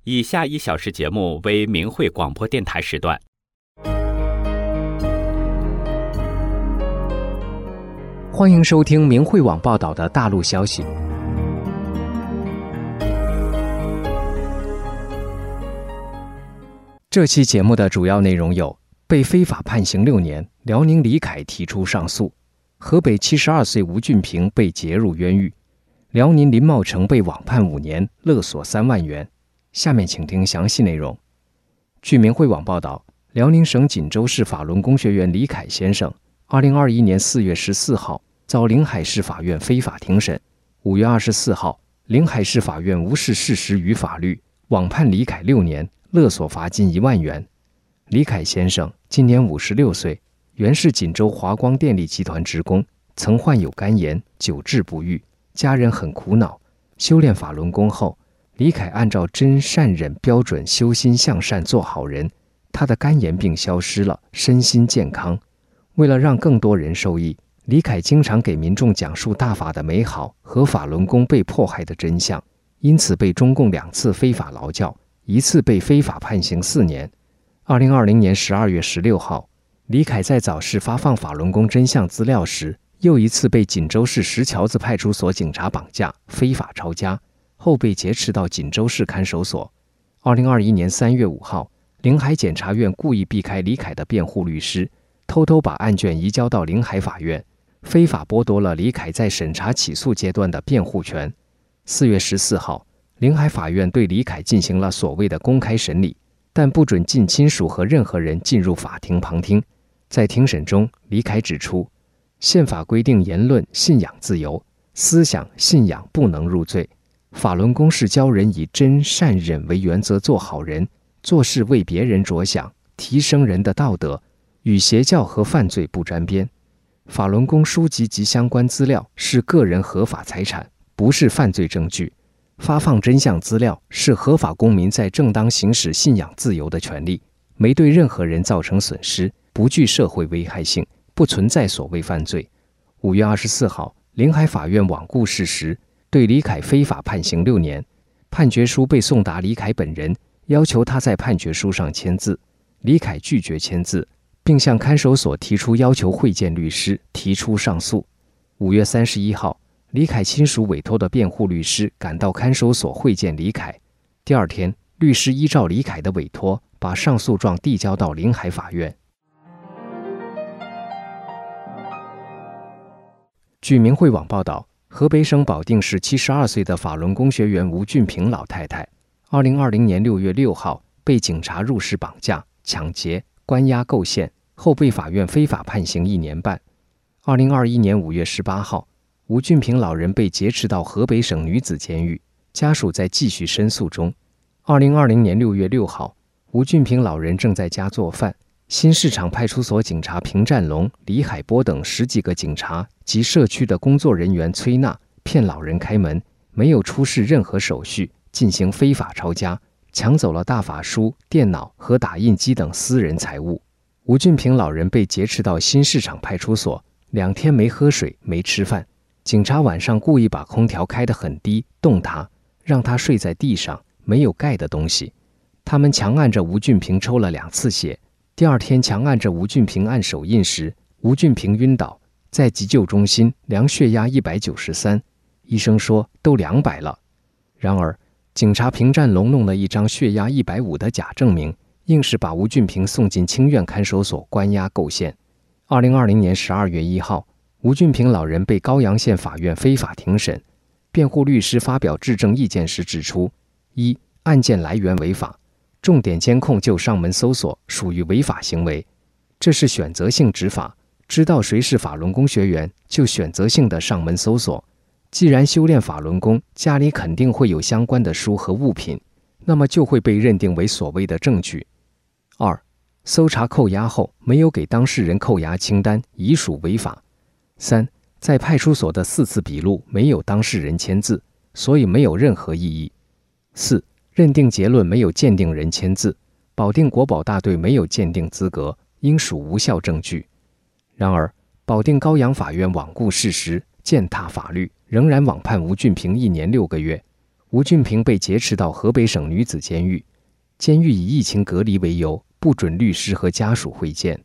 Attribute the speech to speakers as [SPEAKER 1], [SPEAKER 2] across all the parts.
[SPEAKER 1] 以下1小时节目为明慧广播电台时段。
[SPEAKER 2] 欢迎收听明慧网报道的大陆消息。这期节目的主要内容有：被非法判刑6年，辽宁李凯提出上诉；河北72岁吴俊平被劫入冤狱；辽宁林茂成被网判5年，勒索3万元。下面请听详细内容。据明慧网报道，辽宁省锦州市法轮功学员李凯先生2021年4月14号遭临海市法院非法庭审。5月24号，临海市法院无视事实与法律，网判李凯6年，勒索罚金1万元。李凯先生今年56岁，原是锦州华光电力集团职工，曾患有肝炎，久治不愈，家人很苦恼。修炼法轮功后，李凯按照真善忍标准修心向善做好人，他的肝炎病消失了，身心健康。为了让更多人受益，李凯经常给民众讲述大法的美好和法轮功被迫害的真相，因此被中共2次非法劳教，1次被非法判刑4年。2020年12月16号，李凯在早市发放法轮功真相资料时，又1次被锦州市石桥子派出所警察绑架，非法抄家，后被劫持到锦州市看守所。2021年3月5号，临海检察院故意避开李凯的辩护律师，偷偷把案卷移交到临海法院，非法剥夺了李凯在审查起诉阶段的辩护权。4月14号，临海法院对李凯进行了所谓的公开审理，但不准近亲属和任何人进入法庭旁听。在庭审中，李凯指出，宪法规定言论信仰自由，思想信仰不能入罪。法轮功是教人以真善忍为原则做好人，做事为别人着想，提升人的道德，与邪教和犯罪不沾边。法轮功书籍及相关资料是个人合法财产，不是犯罪证据。发放真相资料是合法公民在正当行使信仰自由的权利，没对任何人造成损失，不具社会危害性，不存在所谓犯罪。5月24号，临海法院罔顾事实，对李凯非法判刑6年。判决书被送达李凯本人，要求他在判决书上签字。李凯拒绝签字，并向看守所提出要求会见律师，提出上诉。5月31号，李凯亲属委托的辩护律师赶到看守所会见李凯。第二天，律师依照李凯的委托，把上诉状递交到临海法院。据明慧网报道，河北省保定市72岁的法轮功学员吴俊平老太太2020年6月6号被警察入室绑架、抢劫、关押构陷，后被法院非法判刑1年半。2021年5月18号，吴俊平老人被劫持到河北省女子监狱，家属在继续申诉中。2020年6月6号，吴俊平老人正在家做饭，新市场派出所警察平占龙、李海波等10几个警察及社区的工作人员崔娜骗老人开门，没有出示任何手续，进行非法抄家，抢走了大法书、电脑和打印机等私人财物。吴俊平老人被劫持到新市场派出所，2天没喝水，没吃饭。警察晚上故意把空调开得很低，冻他，让他睡在地上，没有盖的东西。他们强按着吴俊平抽了2次血。第二天强按着吴俊平按手印时，吴俊平晕倒，在急救中心量血压193，医生说都200了。然而，警察平占龙弄了一张血压150的假证明，硬是把吴俊平送进清苑看守所关押构陷。2020年12月1号，吴俊平老人被高阳县法院非法庭审。辩护律师发表质证意见时指出：1. 案件来源违法，重点监控就上门搜索属于违法行为，这是选择性执法，知道谁是法轮功学员就选择性的上门搜索。既然修炼法轮功，家里肯定会有相关的书和物品，那么就会被认定为所谓的证据。2. 搜查扣押后没有给当事人扣押清单，已属违法。3. 在派出所的4次笔录没有当事人签字，所以没有任何意义。4. 认定结论没有鉴定人签字，保定国保大队没有鉴定资格，应属无效证据。然而，保定高阳法院罔顾事实，践踏法律，仍然网判吴俊平1年6个月。 吴俊平被劫持到河北省女子监狱，监狱以疫情隔离为由，不准律师和家属会见。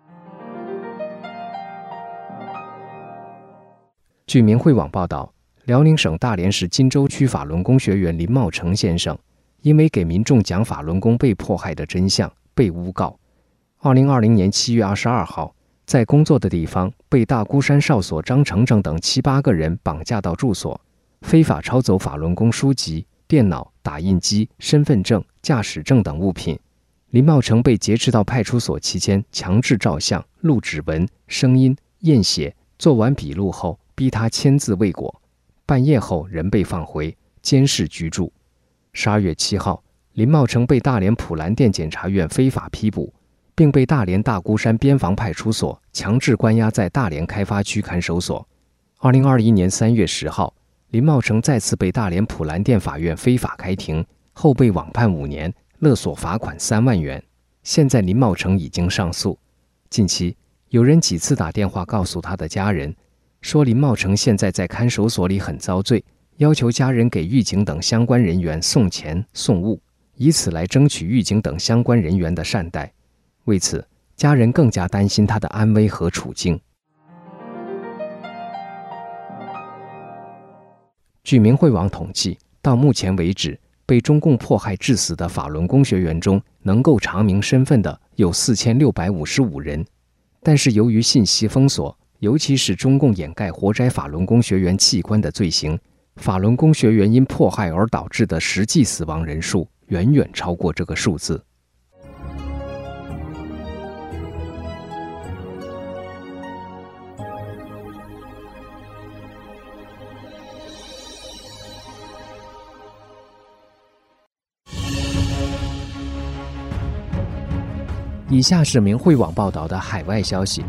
[SPEAKER 2] 据明慧网报道，辽宁省大连市金州区法轮功学员林茂成先生，因为给民众讲法轮功被迫害的真相，被诬告。2020年7月22号，在工作的地方被大孤山哨所张成成等7、8个人绑架到住所，非法抄走法轮功书籍、电脑、打印机、身份证、驾驶证等物品。林茂成被劫持到派出所期间，强制照相、录指纹、声音、验血，做完笔录后逼他签字未果，半夜后人被放回监视居住。12月7号，林茂成被大连普兰店检察院非法批捕，并被大连大孤山边防派出所强制关押在大连开发区看守所。2021年3月10号，林茂成再次被大连普兰店法院非法开庭，后被网判5年，勒索罚款3万元。现在林茂成已经上诉。近期，有人几次打电话告诉他的家人，说林茂成现在在看守所里很遭罪，要求家人给狱警等相关人员送钱送物，以此来争取狱警等相关人员的善待。为此，家人更加担心他的安危和处境。据明慧网统计，到目前为止，被中共迫害致死的法轮功学员中，能够查明身份的有4655人。但是由于信息封锁，尤其是中共掩盖活摘法轮功学员器官的罪行，法轮功学员因迫害而导致的实际死亡人数远远超过这个数字。以下是明慧网报道的海外消息。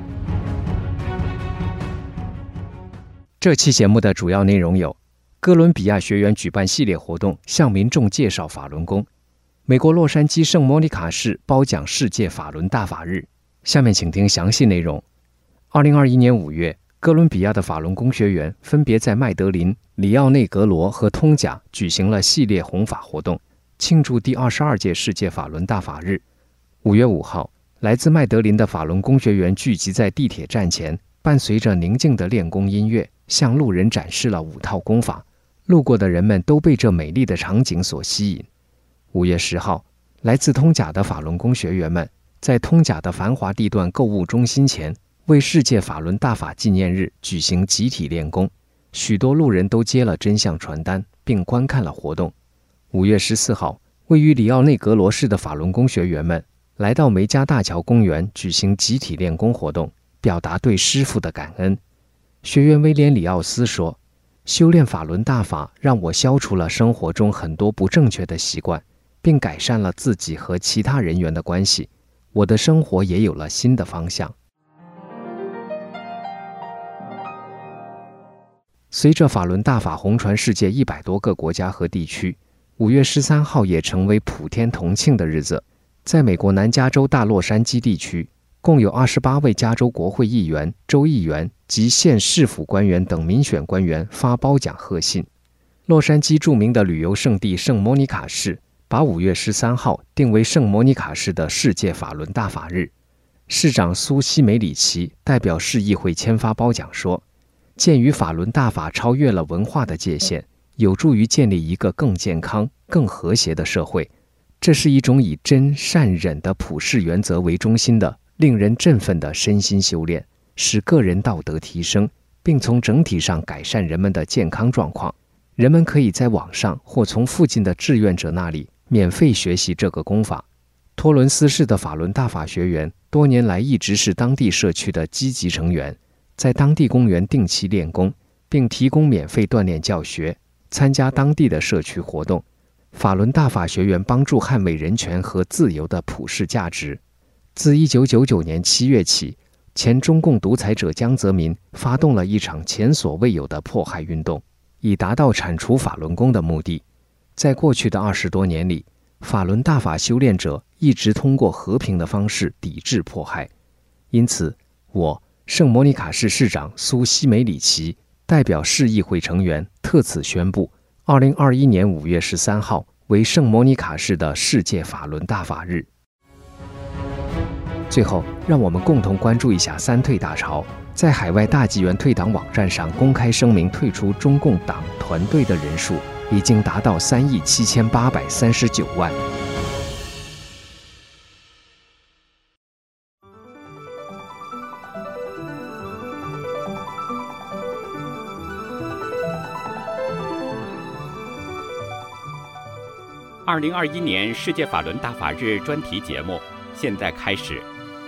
[SPEAKER 2] 这期节目的主要内容有：哥伦比亚学员举办系列活动，向民众介绍法轮功；美国洛杉矶圣莫妮卡市褒奖世界法轮大法日。下面请听详细内容。2021年5月，哥伦比亚的法轮功学员分别在麦德林、里奥内格罗和通贾举行了系列弘法活动，庆祝第22届世界法轮大法日。5月5号，来自麦德林的法轮功学员聚集在地铁站前，伴随着宁静的练功音乐，向路人展示了5套功法。路过的人们都被这美丽的场景所吸引。5月10号，来自通贾的法轮功学员们在通贾的繁华地段购物中心前，为世界法轮大法纪念日举行集体练功。许多路人都接了真相传单，并观看了活动。5月14号，位于里奥内格罗市的法轮功学员们来到梅加大桥公园举行集体练功活动，表达对师父的感恩。学员威廉·里奥斯说：“修炼法轮大法让我消除了生活中很多不正确的习惯，并改善了自己和其他人员的关系，我的生活也有了新的方向。”随着法轮大法红传世界100多个国家和地区，5月13号也成为普天同庆的日子。在美国南加州大洛杉矶地区，共有28位加州国会议员、州议员及县市府官员等民选官员发褒奖贺信。洛杉矶著名的旅游胜地圣莫妮卡市把5月13号定为圣莫妮卡市的世界法轮大法日。市长苏西梅里奇代表市议会签发褒奖说：“鉴于法轮大法超越了文化的界限，有助于建立一个更健康、更和谐的社会。这是一种以真、善、忍的普世原则为中心的、令人振奋的身心修炼，使个人道德提升，并从整体上改善人们的健康状况。人们可以在网上或从附近的志愿者那里免费学习这个功法。”托伦斯市的法轮大法学员多年来一直是当地社区的积极成员，在当地公园定期练功，并提供免费锻炼教学，参加当地的社区活动。法轮大法学员帮助捍卫人权和自由的普世价值。自1999年7月起，前中共独裁者江泽民发动了一场前所未有的迫害运动，以达到铲除法轮功的目的。在过去的20多年里，法轮大法修炼者一直通过和平的方式抵制迫害。因此，我圣莫妮卡市市长苏西梅里奇代表市议会成员特此宣布， 2021年5月13号为圣莫妮卡市的世界法轮大法日。最后，让我们共同关注一下三退大潮。在海外大纪元退党网站上公开声明退出中共党团队的人数已经达到3.7839亿。
[SPEAKER 1] 2021年世界法轮大法日专题节目现在开始。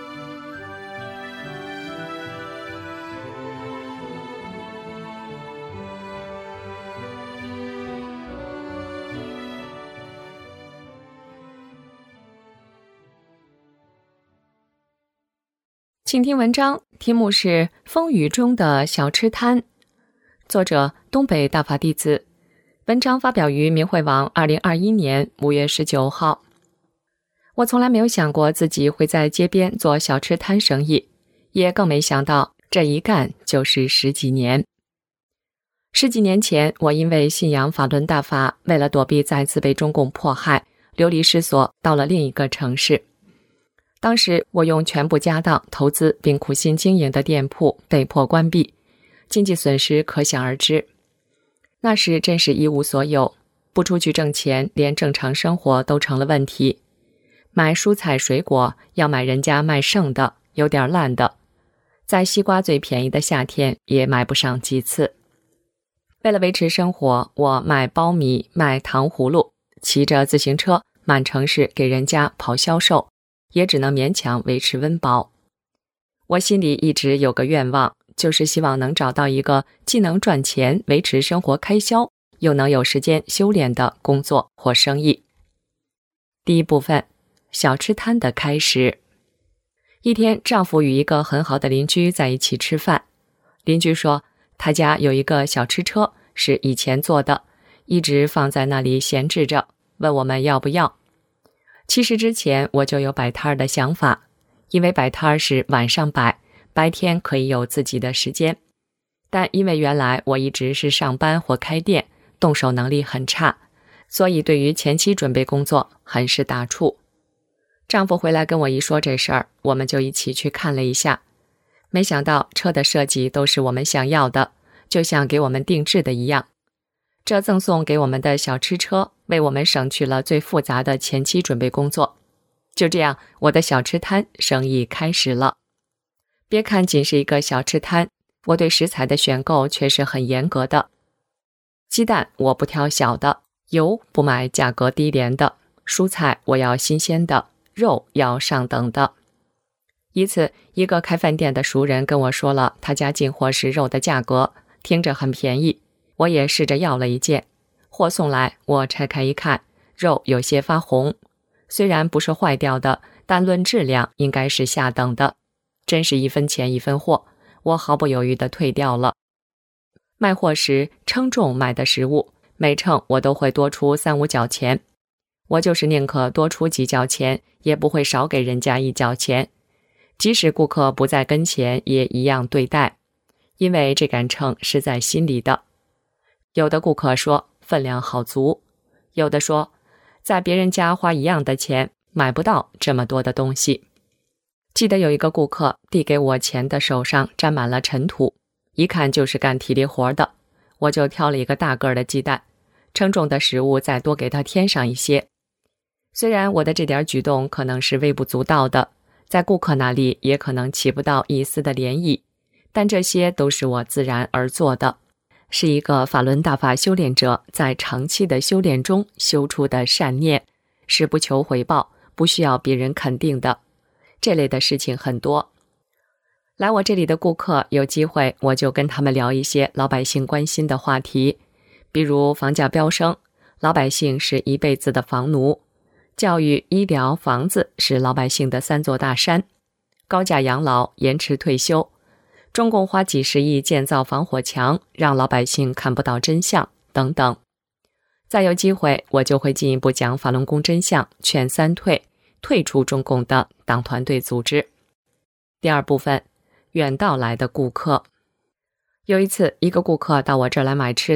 [SPEAKER 3] 请听文章，题目是《风雨中的小吃摊》，作者东北大法弟子。文章发表于明慧网2021年5月19号。我从来没有想过自己会在街边做小吃摊生意，也更没想到这一干就是10几年。10几年前，我因为信仰法轮大法，为了躲避再次被中共迫害，流离失所到了另一个城市。当时我用全部家当投资并苦心经营的店铺被迫关闭，经济损失可想而知。那时真是一无所有，不出去挣钱，连正常生活都成了问题。买蔬菜水果要买人家卖剩的，有点烂的，在西瓜最便宜的夏天也买不上几次。为了维持生活，我卖苞米，卖糖葫芦，骑着自行车满城市给人家跑销售，也只能勉强维持温饱。我心里一直有个愿望，就是希望能找到一个既能赚钱维持生活开销，又能有时间修炼的工作或生意。第一部分，小吃摊的开始。一天，丈夫与一个很好的邻居在一起吃饭。邻居说，他家有一个小吃车，是以前做的，一直放在那里闲置着，问我们要不要。其实之前我就有摆摊的想法，因为摆摊是晚上摆，白天可以有自己的时间。但因为原来我一直是上班或开店，动手能力很差，所以对于前期准备工作很是打怵。丈夫回来跟我一说这事儿，我们就一起去看了一下。没想到车的设计都是我们想要的，就像给我们定制的一样。这赠送给我们的小吃车为我们省去了最复杂的前期准备工作。就这样，我的小吃摊生意开始了。别看仅是一个小吃摊，我对食材的选购却是很严格的。鸡蛋我不挑小的，油不买价格低廉的，蔬菜我要新鲜的，肉要上等的。一次，一个开饭店的熟人跟我说了他家进货时肉的价格，听着很便宜。我也试着要了一件，货送来，我拆开一看，肉有些发红，虽然不是坏掉的，但论质量应该是下等的，真是一分钱一分货，我毫不犹豫地退掉了。卖货时称重买的食物，每称我都会多出3-5角钱，我就是宁可多出几角钱，也不会少给人家1角钱，即使顾客不在跟前也一样对待，因为这杆秤是在心里的。有的顾客说分量好足，有的说在别人家花一样的钱买不到这么多的东西。记得有一个顾客递给我钱的手上沾满了尘土，一看就是干体力活的，我就挑了一个大个的鸡蛋，称重的食物再多给他添上一些。虽然我的这点举动可能是微不足道的，在顾客那里也可能起不到一丝的涟漪，但这些都是我自然而做的，是一个法轮大法修炼者在长期的修炼中修出的善念，是不求回报，不需要别人肯定的。这类的事情很多。来我这里的顾客有机会，我就跟他们聊一些老百姓关心的话题，比如房价飙升，老百姓是一辈子的房奴；教育、医疗、房子是老百姓的3座大山；高价养老、延迟退休；中共花几十亿建造防火墙，让老百姓看不到真相等等。再有机会，我就会进一步讲法轮功真相，劝3退，退出中共的党团队组织。第二部分，远道来的顾客。有一次，一个顾客到我这儿来买吃的，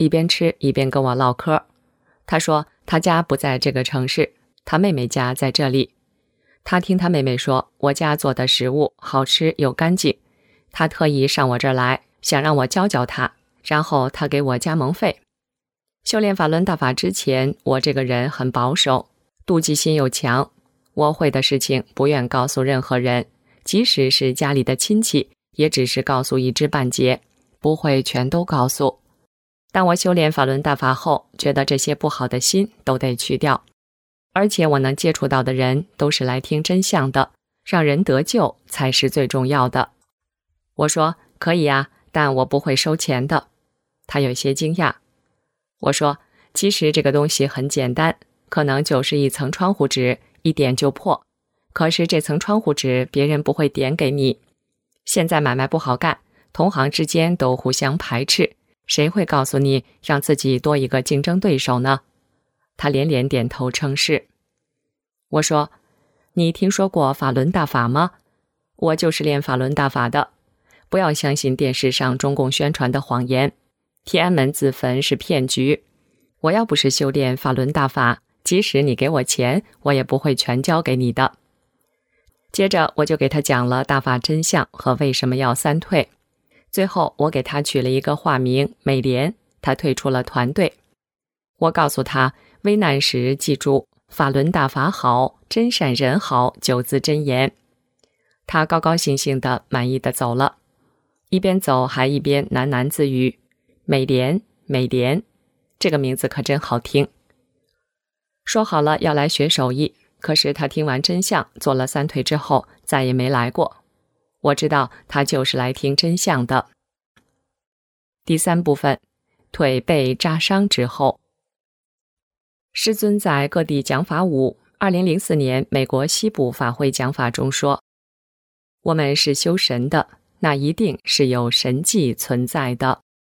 [SPEAKER 3] 一边吃一边跟我唠嗑。他说他家不在这个城市，他妹妹家在这里。他听他妹妹说我家做的食物好吃又干净，他特意上我这儿来，想让我教教他，然后他给我加盟费。修炼法轮大法之前，我这个人很保守，妒忌心又强，我会的事情不愿告诉任何人，即使是家里的亲戚，也只是告诉一知半解，不会全都告诉。但我修炼法轮大法后，觉得这些不好的心都得去掉，而且我能接触到的人都是来听真相的，让人得救才是最重要的。我说可以啊，但我不会收钱的。他有些惊讶。我说其实这个东西很简单，可能就是一层窗户纸，一点就破，可是这层窗户纸别人不会点给你。现在买卖不好干，同行之间都互相排斥，谁会告诉你让自己多一个竞争对手呢？他连连点头称是。我说你听说过法轮大法吗？我就是练法轮大法的，不要相信电视上中共宣传的谎言，天安门自焚是骗局。我要不是修炼法轮大法，即使你给我钱，我也不会全交给你的。接着我就给他讲了大法真相和为什么要三退。最后我给他取了一个化名美莲，他退出了团队。我告诉他危难时记住法轮大法好，真善人好9字真言。他高高兴兴的满意的走了，一边走还一边喃喃自语，美莲美莲，这个名字可真好听。说好了要来学手艺，可是他听完真相做了三退之后再也没来过。我知道他就是来听真相的。第3部分，腿被扎伤之后。师尊在各地讲法舞，2004年美国西部法会讲法中说，我们是修神的，那一定是有神迹存在的。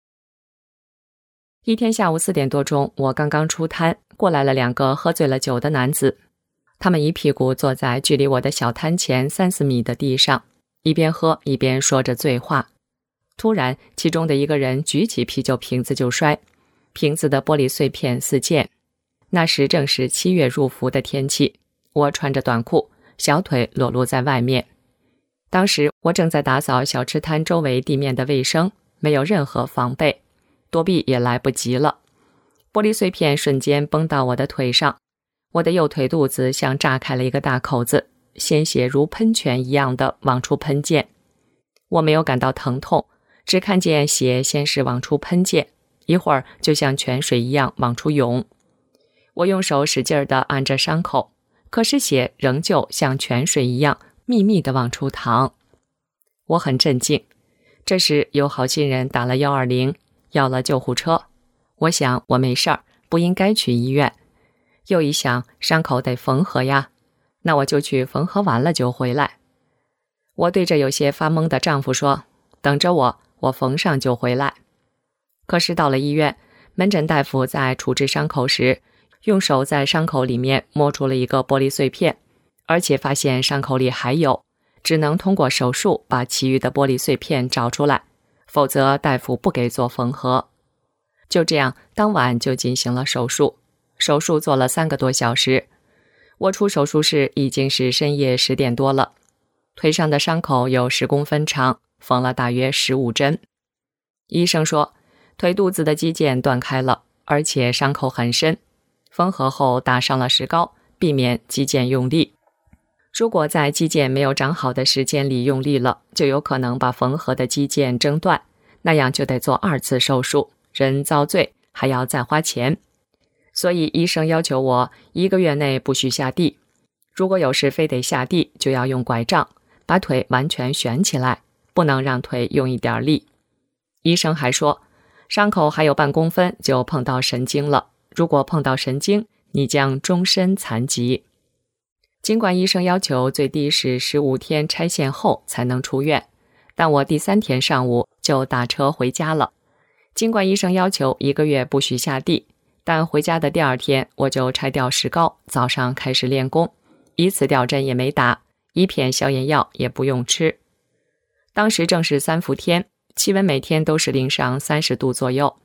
[SPEAKER 3] 一天下午4点多钟，我刚刚出摊，过来了2个喝醉了酒的男子，他们一屁股坐在距离我的小摊前3-4米的地上，一边喝一边说着醉话。突然，其中的一个人举起啤酒瓶子就摔，瓶子的玻璃碎片四溅。那时正是7月入伏的天气，我穿着短裤，小腿裸露在外面。当时我正在打扫小吃摊周围地面的卫生，没有任何防备，躲避也来不及了。玻璃碎片瞬间崩到我的腿上，我的右腿肚子像炸开了一个大口子，鲜血如喷泉一样的往出喷溅。我没有感到疼痛，只看见血先是往出喷溅，一会儿就像泉水一样往出涌。我用手使劲地按着伤口，可是血仍旧像泉水一样密密地往出淌。我很震惊。这时有好心人打了120，要了救护车。我想我没事儿，不应该去医院。又一想，伤口得缝合呀，那我就去缝合完了就回来。我对着有些发懵的丈夫说，等着我，我缝上就回来。可是到了医院，门诊大夫在处置伤口时，用手在伤口里面摸出了一个玻璃碎片，而且发现伤口里还有，只能通过手术把其余的玻璃碎片找出来，否则大夫不给做缝合。就这样，当晚就进行了手术。手术做了3个多小时。我出手术室已经是深夜10点多了。腿上的伤口有10公分长，缝了大约15针。医生说，腿肚子的肌腱断开了，而且伤口很深。缝合后打上了石膏，避免肌腱用力。如果在肌腱没有长好的时间里用力了，就有可能把缝合的肌腱挣断，那样就得做2次手术，人遭罪，还要再花钱。所以医生要求我1个月内不许下地，如果有事非得下地，就要用拐杖把腿完全悬起来，不能让腿用一点力。医生还说，伤口还有半公分就碰到神经了，如果碰到神经，你将终身残疾。尽管医生要求最低是15天拆线后才能出院，但我第3天上午就打车回家了。尽管医生要求1个月不许下地，但回家的第2天我就拆掉石膏，早上开始练功，1次吊针也没打，1片消炎药也不用吃。当时正是3伏天，气温每天都是零上30度左右。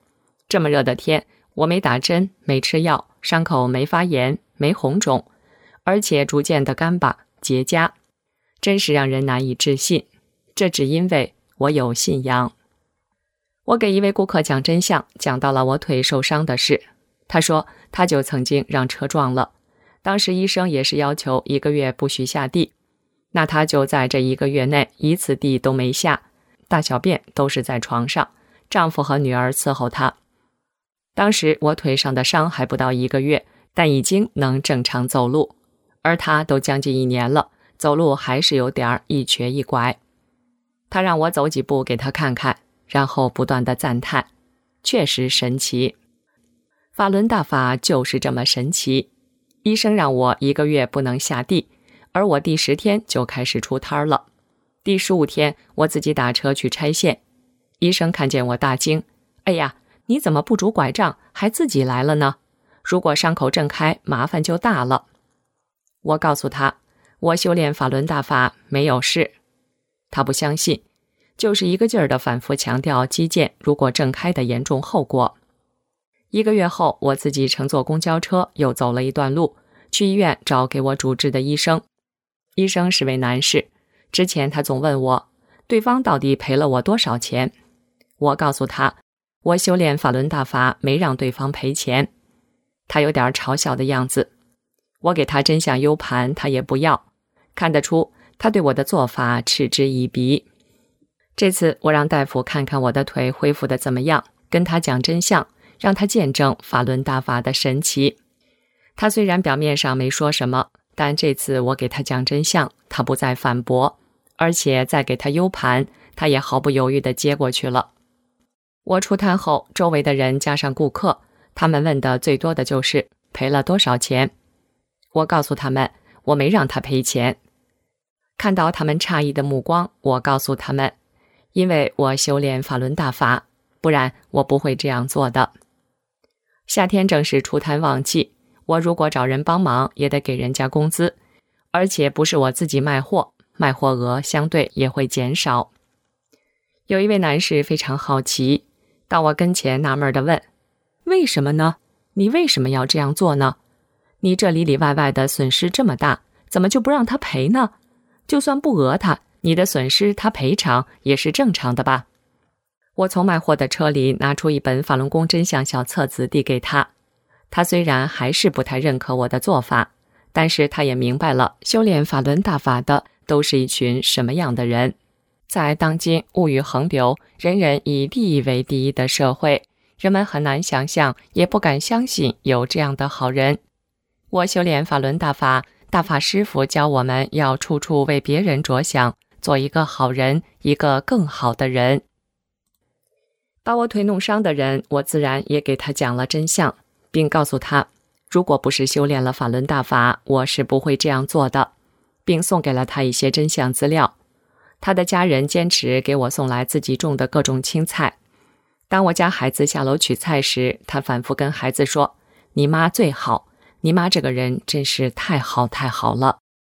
[SPEAKER 3] 这么热的天，我没打针，没吃药，伤口没发炎，没红肿，而且逐渐的干巴结痂，真是让人难以置信。这只因为我有信仰。我给一位顾客讲真相，讲到了我腿受伤的事。他说他就曾经让车撞了，当时医生也是要求1个月不许下地，那他就在这1个月内一次地都没下，大小便都是在床上，丈夫和女儿伺候他。当时我腿上的伤还不到1个月，但已经能正常走路，而他都将近1年了，走路还是有点一瘸一拐。他让我走几步给他看看，然后不断的赞叹，确实神奇。法轮大法就是这么神奇。医生让我1个月不能下地，而我第10天就开始出摊了。第15天我自己打车去拆线，医生看见我大惊，哎呀，你怎么不拄拐杖还自己来了呢？如果伤口正开，麻烦就大了。我告诉他，我修炼法轮大法没有事。他不相信，就是一个劲儿的反复强调肌腱如果正开的严重后果。1个月后，我自己乘坐公交车又走了一段路，去医院找给我主治的医生。医生是位男士，之前他总问我，对方到底赔了我多少钱？我告诉他，我修炼法轮大法没让对方赔钱。他有点嘲笑的样子。我给他真相 U 盘，他也不要，看得出他对我的做法嗤之以鼻。这次我让大夫看看我的腿恢复得怎么样，跟他讲真相，让他见证法轮大法的神奇。他虽然表面上没说什么，但这次我给他讲真相，他不再反驳，而且再给他 U 盘，他也毫不犹豫地接过去了。我出摊后，周围的人加上顾客，他们问的最多的就是赔了多少钱。我告诉他们，我没让他赔钱。看到他们诧异的目光，我告诉他们，因为我修炼法轮大法，不然我不会这样做的。夏天正是出摊旺季，我如果找人帮忙，也得给人家工资，而且不是我自己卖货，卖货额相对也会减少。有一位男士非常好奇，到我跟前纳闷地问，为什么呢？你为什么要这样做呢？你这里里外外的损失这么大，怎么就不让他赔呢？就算不讹他，你的损失他赔偿也是正常的吧？我从卖货的车里拿出一本法轮功真相小册子递给他。他虽然还是不太认可我的做法，但是他也明白了修炼法轮大法的都是一群什么样的人。在当今物欲横流，人人以利益为第一的社会，人们很难想象，也不敢相信有这样的好人。我修炼法轮大法，大法师父教我们要处处为别人着想，做一个好人，一个更好的人。把我腿弄伤的人，我自然也给他讲了真相，并告诉他，如果不是修炼了法轮大法，我是不会这样做的，并送给了他一些真相资料。他的家人坚持给我送来自己种的各种青菜。当我家孩子下楼取菜时，他反复跟孩子说，你妈最好，你妈这个人真是太好太好了。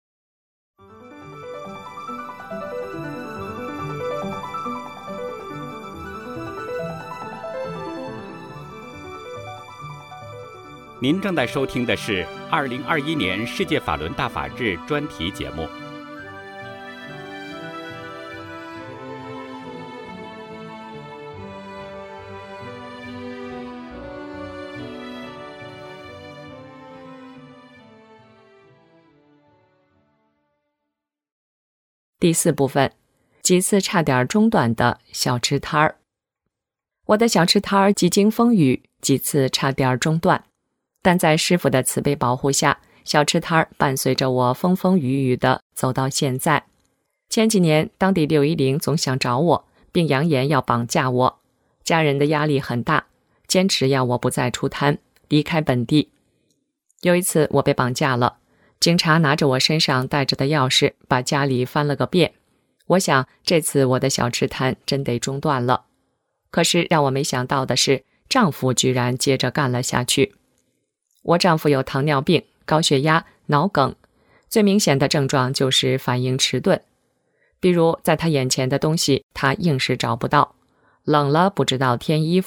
[SPEAKER 1] 您正在收听的是2021年世界法轮大法日专题节目。
[SPEAKER 3] 第4部分，几次差点中断的小吃摊儿。我的小吃摊儿几经风雨，几次差点中断，但在师父的慈悲保护下，小吃摊儿伴随着我风风雨雨的走到现在。前几年，当地610总想找我，并扬言要绑架我，家人的压力很大，坚持要我不再出摊，离开本地。有一次我被绑架了，警察拿着我身上带着的钥匙，把家里翻了个遍。我想这次我的小吃摊真得中断了。可是让我没想到的是，丈夫居然接着干了下去。我丈夫有糖尿病、高血压、脑梗，最明显的症状就是反应迟钝。比如在他眼前的东西，他硬是找不到，冷了不知道添衣服，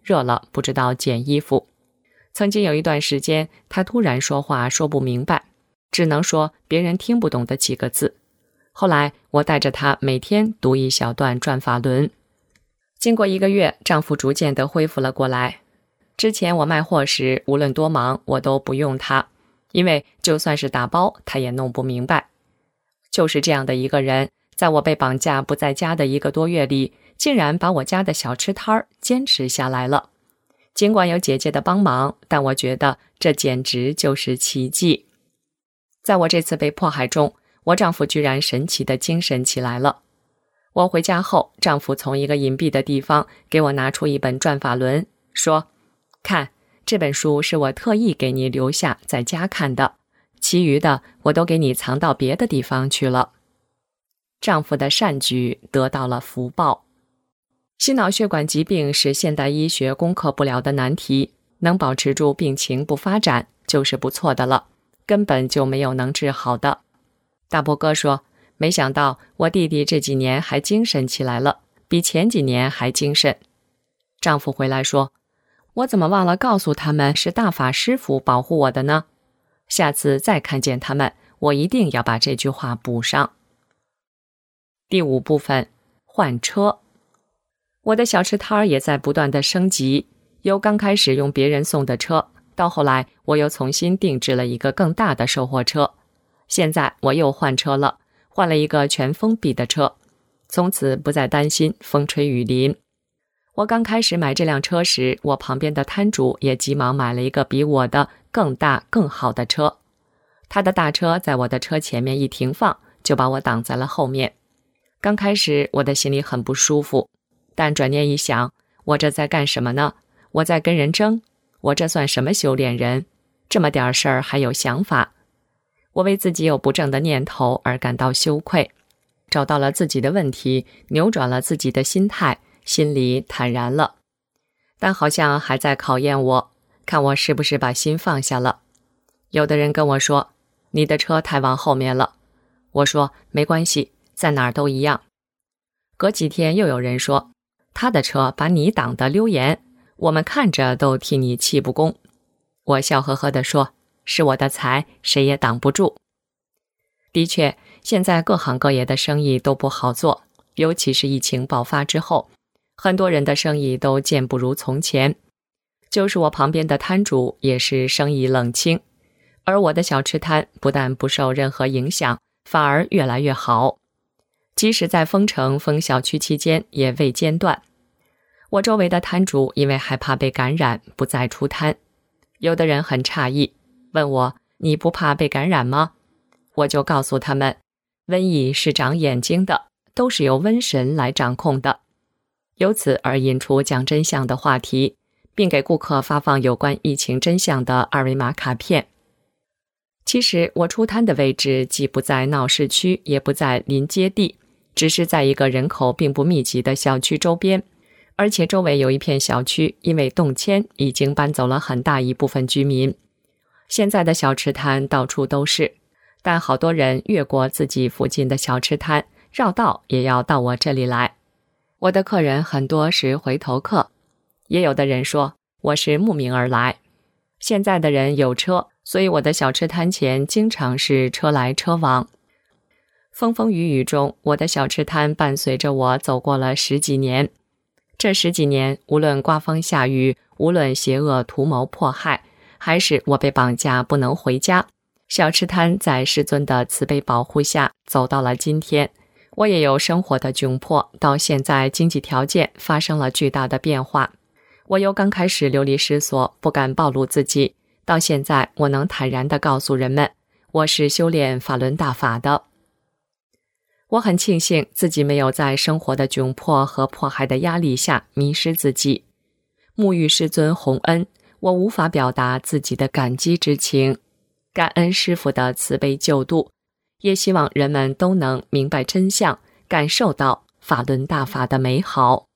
[SPEAKER 3] 热了不知道捡衣服。曾经有一段时间，他突然说话说不明白，只能说别人听不懂的几个字。后来我带着他每天读一小段转法轮。经过1个月，丈夫逐渐地恢复了过来。之前我卖货时，无论多忙，我都不用他，因为就算是打包，他也弄不明白。就是这样的一个人，在我被绑架不在家的1个多月里，竟然把我家的小吃摊儿坚持下来了。尽管有姐姐的帮忙，但我觉得这简直就是奇迹。在我这次被迫害中，我丈夫居然神奇地精神起来了。我回家后，丈夫从一个隐蔽的地方给我拿出一本转法轮，说：“看，这本书是我特意给你留下在家看的，其余的我都给你藏到别的地方去了。”丈夫的善举得到了福报。心脑血管疾病是现代医学攻克不了的难题，能保持住病情不发展就是不错的了，根本就没有能治好的。大伯哥说，没想到我弟弟这几年还精神起来了，比前几年还精神。丈夫回来说，我怎么忘了告诉他们是大法师父保护我的呢？下次再看见他们，我一定要把这句话补上。第5部分，换车。我的小吃摊儿也在不断的升级，由刚开始用别人送的车，到后来我又重新定制了一个更大的售货车。现在我又换车了，换了一个全封闭的车，从此不再担心风吹雨淋。我刚开始买这辆车时，我旁边的摊主也急忙买了一个比我的更大更好的车。他的大车在我的车前面一停放，就把我挡在了后面。刚开始我的心里很不舒服，但转念一想，我这在干什么呢？我在跟人争？我这算什么修炼人？这么点事儿还有想法？我为自己有不正的念头而感到羞愧，找到了自己的问题，扭转了自己的心态，心里坦然了。但好像还在考验我，看我是不是把心放下了。有的人跟我说，你的车太往后面了。我说没关系，在哪儿都一样。隔几天又有人说，他的车把你挡得溜严，我们看着都替你气不公。我笑呵呵地说，是我的财，谁也挡不住。的确，现在各行各业的生意都不好做，尤其是疫情爆发之后，很多人的生意都健不如从前。就是我旁边的摊主也是生意冷清，而我的小吃摊不但不受任何影响，反而越来越好。即使在封城封小区期间也未间断。我周围的摊主因为害怕被感染，不再出摊。有的人很诧异，问我，你不怕被感染吗？我就告诉他们，瘟疫是长眼睛的，都是由瘟神来掌控的。由此而引出讲真相的话题，并给顾客发放有关疫情真相的2维码卡片。其实我出摊的位置既不在闹市区，也不在临街地，只是在一个人口并不密集的小区周边，而且周围有一片小区因为动迁已经搬走了很大一部分居民。现在的小吃摊到处都是，但好多人越过自己附近的小吃摊，绕道也要到我这里来。我的客人很多是回头客，也有的人说我是慕名而来。现在的人有车，所以我的小吃摊前经常是车来车往。风风雨雨中，我的小吃摊伴随着我走过了10几年。这10几年，无论刮风下雨，无论邪恶图谋迫害，还是我被绑架不能回家，小吃摊在师尊的慈悲保护下走到了今天。我也有生活的窘迫，到现在经济条件发生了巨大的变化。我由刚开始流离失所，不敢暴露自己，到现在我能坦然地告诉人们，我是修炼法轮大法的。我很庆幸自己没有在生活的窘迫和迫害的压力下迷失自己。沐浴师尊洪恩，我无法表达自己的感激之情，感恩师父的慈悲救度，也希望人们都能明白真相，感受到法轮大法的美好。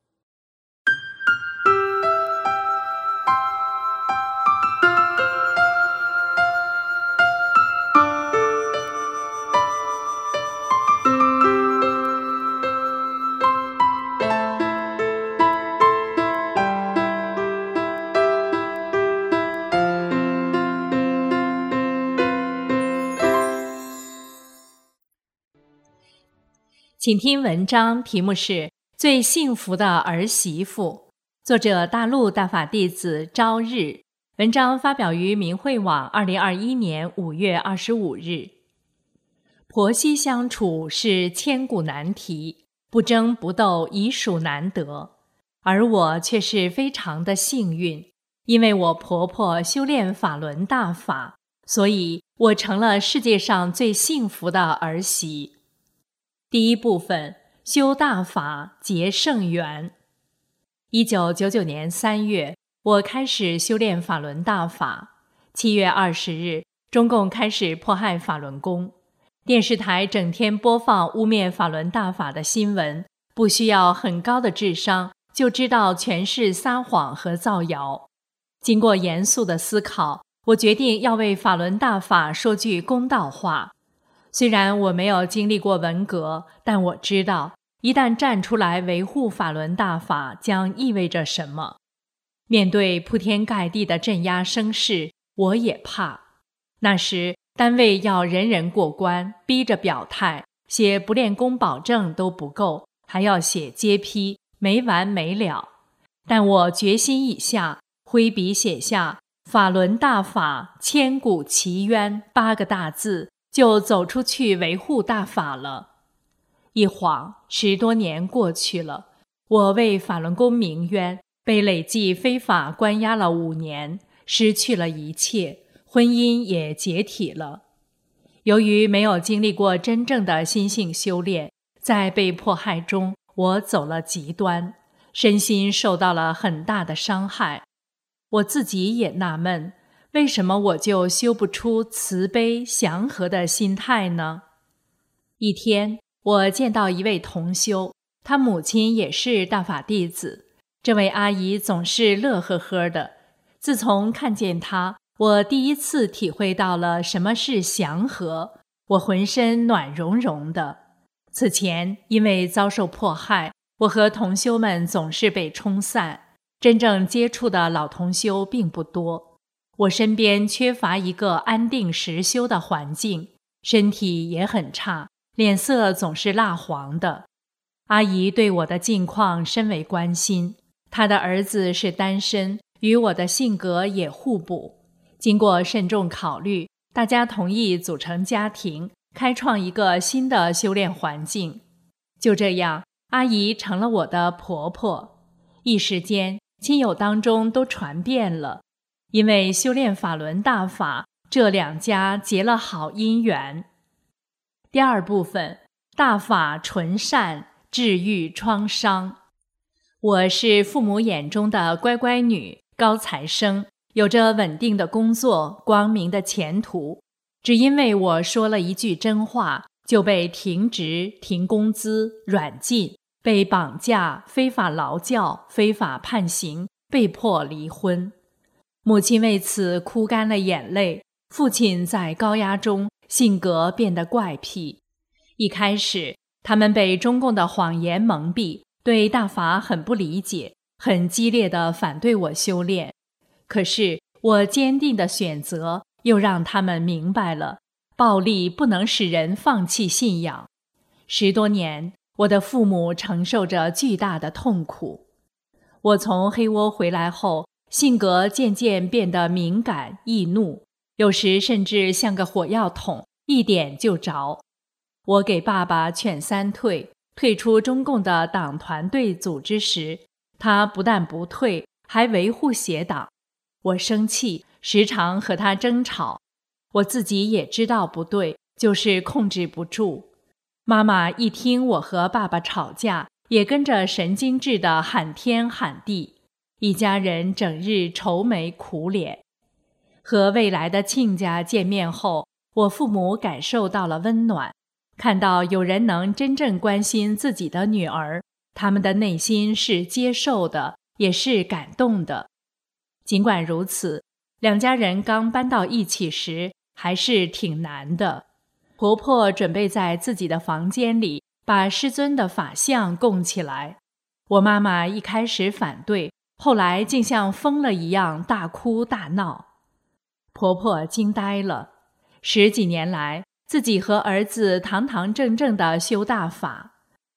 [SPEAKER 4] 请听文章，题目是《最幸福的儿媳妇》，作者大陆大法弟子朝日。文章发表于明慧网2021年5月25日。婆媳相处是千古难题，不争不斗已属难得，而我却是非常的幸运，因为我婆婆修炼法轮大法，所以我成了世界上最幸福的儿媳。第一部分，修大法结圣缘。1999年3月，我开始修炼法轮大法。7月20日，中共开始迫害法轮功。电视台整天播放污蔑法轮大法的新闻，不需要很高的智商就知道全是撒谎和造谣。经过严肃的思考，我决定要为法轮大法说句公道话。虽然我没有经历过文革，但我知道一旦站出来维护法轮大法将意味着什么。面对铺天盖地的镇压声势，我也怕。那时单位要人人过关，逼着表态，写不练功保证都不够，还要写揭批，没完没了。但我决心已下，挥笔写下法轮大法千古奇冤8个大字，就走出去维护大法了。一晃10多年过去了，我为法轮功鸣冤，被累计非法关押了5年，失去了一切，婚姻也解体了。由于没有经历过真正的心性修炼，在被迫害中，我走了极端，身心受到了很大的伤害。我自己也纳闷，为什么我就修不出慈悲祥和的心态呢？一天，我见到一位同修，他母亲也是大法弟子。这位阿姨总是乐呵呵的。自从看见她，我第一次体会到了什么是祥和，我浑身暖融融的。此前因为遭受迫害，我和同修们总是被冲散，真正接触的老同修并不多。我身边缺乏一个安定实修的环境，身体也很差，脸色总是蜡黄的。阿姨对我的近况深为关心，她的儿子是单身，与我的性格也互补。经过慎重考虑，大家同意组成家庭，开创一个新的修炼环境。就这样，阿姨成了我的婆婆。一时间，亲友当中都传遍了。因为修炼法轮大法，这2家结了好姻缘。第二部分，大法纯善，治愈创伤。我是父母眼中的乖乖女，高材生，有着稳定的工作，光明的前途。只因为我说了一句真话，就被停职、停工资、软禁，被绑架、非法劳教、非法判刑，被迫离婚。母亲为此哭干了眼泪，父亲在高压中性格变得怪癖。一开始，他们被中共的谎言蒙蔽，对大法很不理解，很激烈地反对我修炼。可是我坚定的选择，又让他们明白了，暴力不能使人放弃信仰。10多年，我的父母承受着巨大的痛苦。我从黑窝回来后，性格渐渐变得敏感易怒，有时甚至像个火药桶，一点就着。我给爸爸劝3退，退出中共的党团队组织时，他不但不退，还维护邪党。我生气，时常和他争吵。我自己也知道不对，就是控制不住。妈妈一听我和爸爸吵架，也跟着神经质地喊天喊地。一家人整日愁眉苦脸。和未来的亲家见面后，我父母感受到了温暖，看到有人能真正关心自己的女儿，他们的内心是接受的，也是感动的。尽管如此，2家人刚搬到一起时还是挺难的。婆婆准备在自己的房间里把师尊的法像供起来，我妈妈一开始反对，后来竟像疯了一样大哭大闹。婆婆惊呆了，10几年来，自己和儿子堂堂正正地修大法，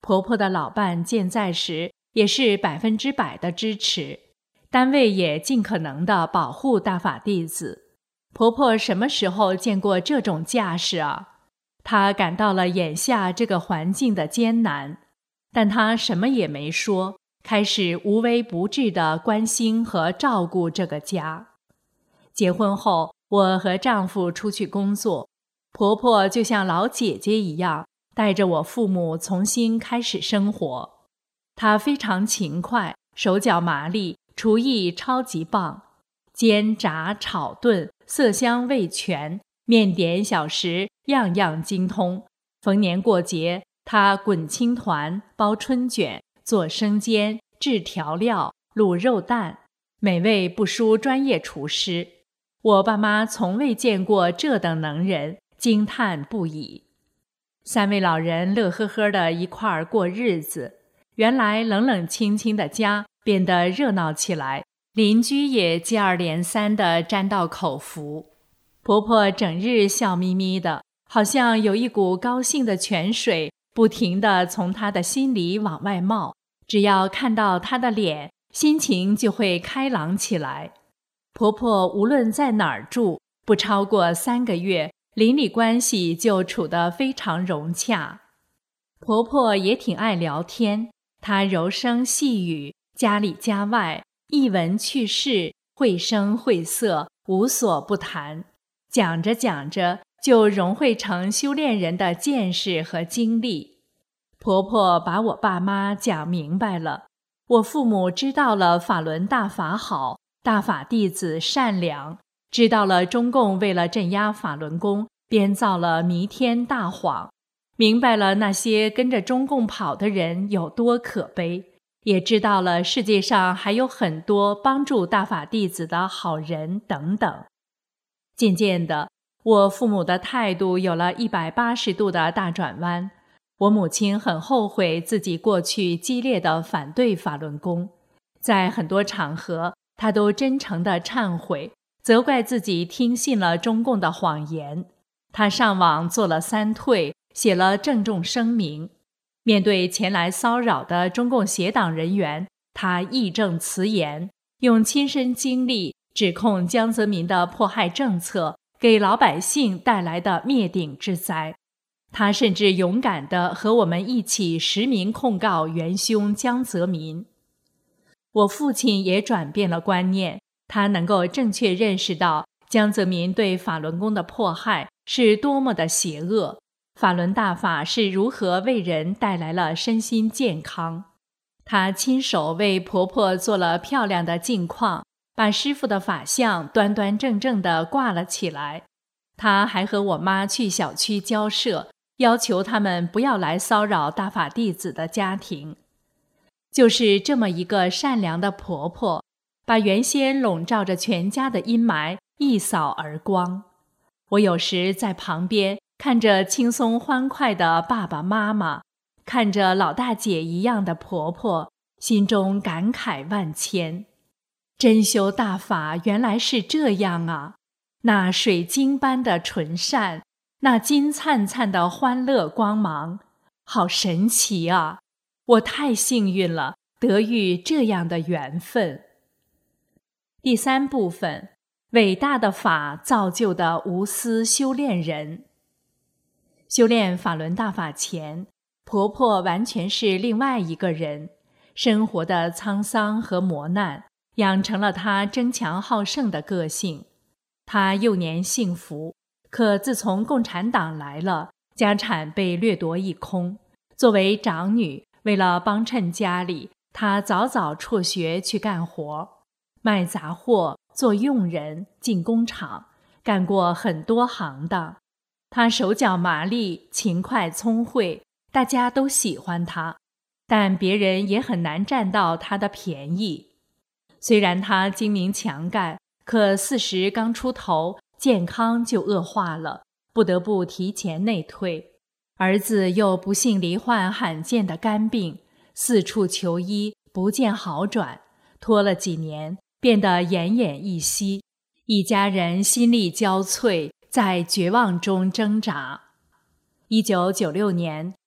[SPEAKER 4] 婆婆的老伴健在时也是100%的支持，单位也尽可能地保护大法弟子。婆婆什么时候见过这种架势啊？她感到了眼下这个环境的艰难，但她什么也没说，开始无微不至地关心和照顾这个家。结婚后，我和丈夫出去工作，婆婆就像老姐姐一样，带着我父母重新开始生活。她非常勤快，手脚麻利，厨艺超级棒，煎炸炒炖色香味全，面点小食样样精通。逢年过节，她滚青团、包春卷、做生煎、制调料、卤肉蛋，美味不输专业厨师。我爸妈从未见过这等能人，惊叹不已。3位老人乐呵呵地一块儿过日子，原来冷冷清清的家变得热闹起来，邻居也接二连三地沾到口福。婆婆整日笑眯眯的，好像有一股高兴的泉水不停地从她的心里往外冒，只要看到她的脸，心情就会开朗起来。婆婆无论在哪儿住，不超过3个月，邻里关系就处得非常融洽。婆婆也挺爱聊天，她柔声细语，家里家外，一闻趣事，绘声绘色，无所不谈。讲着讲着，就融汇成修炼人的见识和经历。婆婆把我爸妈讲明白了，我父母知道了法轮大法好，大法弟子善良，知道了中共为了镇压法轮功编造了弥天大谎，明白了那些跟着中共跑的人有多可悲，也知道了世界上还有很多帮助大法弟子的好人等等。渐渐的，我父母的态度有了180度的大转弯。我母亲很后悔自己过去激烈的反对法轮功，在很多场合她都真诚地忏悔，责怪自己听信了中共的谎言。她上网做了3退，写了郑重声明。面对前来骚扰的中共邪党人员，她义正辞严，用亲身经历指控江泽民的迫害政策给老百姓带来的灭顶之灾。他甚至勇敢地和我们一起实名控告元凶江泽民。我父亲也转变了观念，他能够正确认识到江泽民对法轮功的迫害是多么的邪恶，法轮大法是如何为人带来了身心健康。他亲手为婆婆做了漂亮的镜框，把师父的法像端端正正地挂了起来。他还和我妈去小区交涉，要求他们不要来骚扰大法弟子的家庭。就是这么一个善良的婆婆，把原先笼罩着全家的阴霾一扫而光。我有时在旁边看着轻松欢快的爸爸妈妈，看着老大姐一样的婆婆，心中感慨万千。真修大法原来是这样啊，那水晶般的纯善，那金灿灿的欢乐光芒，好神奇啊！我太幸运了，得遇这样的缘分。第3部分，伟大的法造就的无私修炼人。修炼法轮大法前，婆婆完全是另外一个人，生活的沧桑和磨难养成了她争强好胜的个性。她幼年幸福，可自从共产党来了，家产被掠夺一空。作为长女，为了帮衬家里，她早早辍学去干活，卖杂货、做佣人、进工厂，干过很多行当。她手脚麻利，勤快聪慧，大家都喜欢她，但别人也很难占到她的便宜。虽然她精明强干，可40刚出头，健康就恶化了，不得不提前内退。儿子又不幸罹患罕见的肝病，四处求医，不见好转，拖了几年，变得奄奄一息。一家人心力交瘁，在绝望中挣扎。1996年，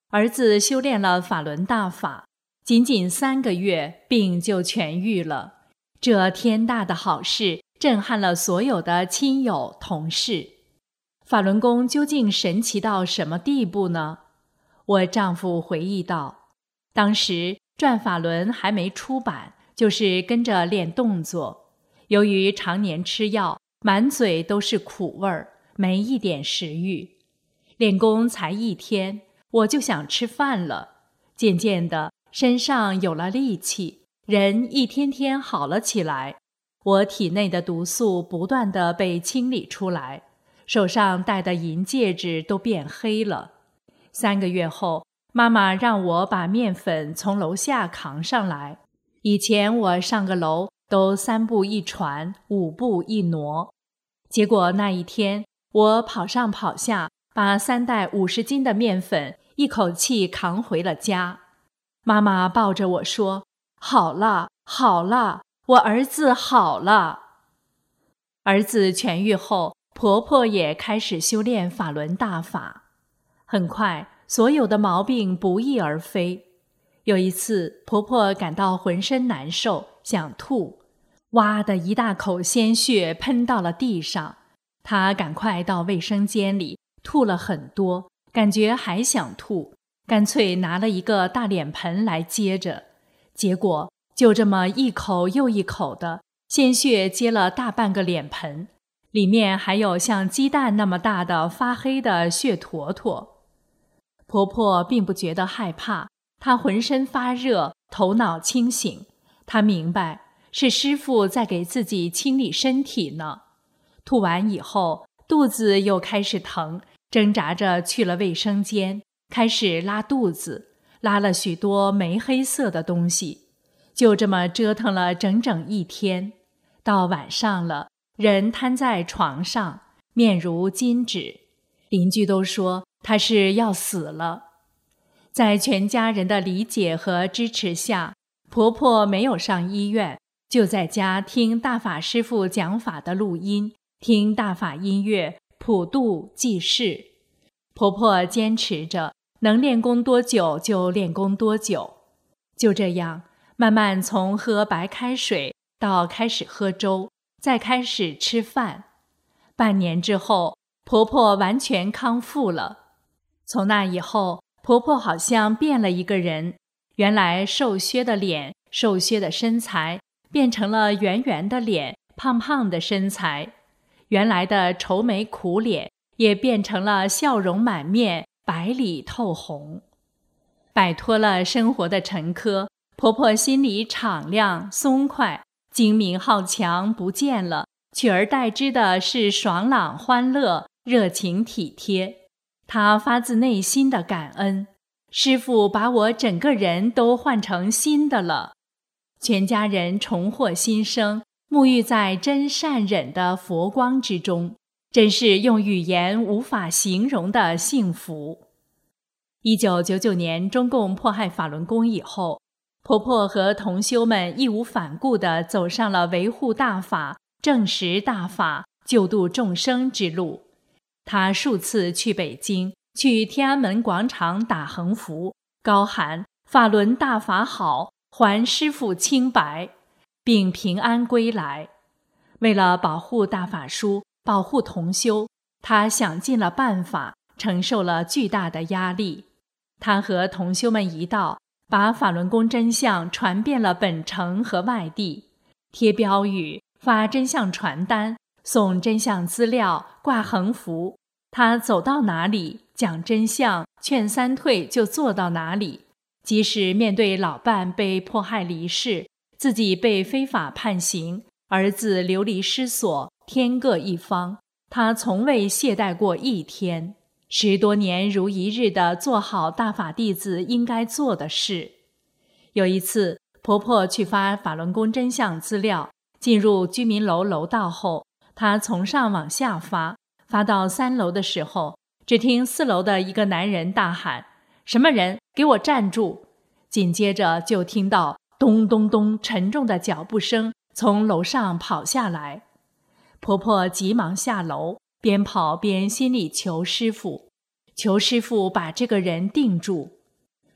[SPEAKER 4] 儿子修炼了法轮大法，仅仅3个月，病就痊愈了。这天大的好事震撼了所有的亲友同事。法轮功究竟神奇到什么地步呢？我丈夫回忆道，当时转法轮还没出版，就是跟着练动作。由于常年吃药，满嘴都是苦味儿，没一点食欲。练功才1天，我就想吃饭了。渐渐的，身上有了力气，人一天天好了起来。我体内的毒素不断地被清理出来，手上戴的银戒指都变黑了。3个月后，妈妈让我把面粉从楼下扛上来。以前我上个楼都3步一传，5步一挪。结果那一天，我跑上跑下，把3袋50斤的面粉一口气扛回了家。妈妈抱着我说：“好了，好了，我儿子好了。”儿子痊愈后，婆婆也开始修炼法轮大法。很快，所有的毛病不翼而飞。有一次，婆婆感到浑身难受，想吐，哇的一大口鲜血喷到了地上。她赶快到卫生间里吐了很多，感觉还想吐，干脆拿了一个大脸盆来接着。结果就这么一口又一口的鲜血接了大半个脸盆，里面还有像鸡蛋那么大的发黑的血坨坨。婆婆并不觉得害怕，她浑身发热，头脑清醒。她明白是师父在给自己清理身体呢。吐完以后，肚子又开始疼，挣扎着去了卫生间，开始拉肚子，拉了许多煤黑色的东西。就这么折腾了整整1天。到晚上了，人瘫在床上，面如金纸。邻居都说他是要死了。在全家人的理解和支持下，婆婆没有上医院，就在家听大法师父讲法的录音，听大法音乐，普度济世。婆婆坚持着，能练功多久就练功多久。就这样，慢慢从喝白开水到开始喝粥，再开始吃饭。半年之后，婆婆完全康复了。从那以后，婆婆好像变了一个人，原来瘦削的脸、瘦削的身材，变成了圆圆的脸、胖胖的身材。原来的愁眉苦脸，也变成了笑容满面、白里透红。摆脱了生活的沉疴，婆婆心里敞亮松快，精明好强不见了，取而代之的是爽朗欢乐、热情体贴。她发自内心的感恩，师父把我整个人都换成新的了。全家人重获新生，沐浴在真善忍的佛光之中，真是用语言无法形容的幸福。1999年中共迫害法轮功以后，婆婆和同修们义无反顾地走上了维护大法、证实大法、救度众生之路。她数次去北京，去天安门广场打横幅，高喊法轮大法好，还师父清白，并平安归来。为了保护大法书，保护同修，她想尽了办法，承受了巨大的压力。她和同修们一道，把法轮功真相传遍了本城和外地，贴标语，发真相传单，送真相资料，挂横幅。她走到哪里，讲真相，劝三退就做到哪里。即使面对老伴被迫害离世，自己被非法判刑，儿子流离失所，天各一方，她从未懈怠过1天。10多年如一日地做好大法弟子应该做的事。有一次，婆婆去发法轮功真相资料，进入居民楼楼道后，她从上往下发到3楼的时候，只听4楼的一个男人大喊：“什么人？给我站住！”紧接着就听到咚咚咚沉重的脚步声从楼上跑下来。婆婆急忙下楼，边跑边心里求师父，求师父把这个人定住。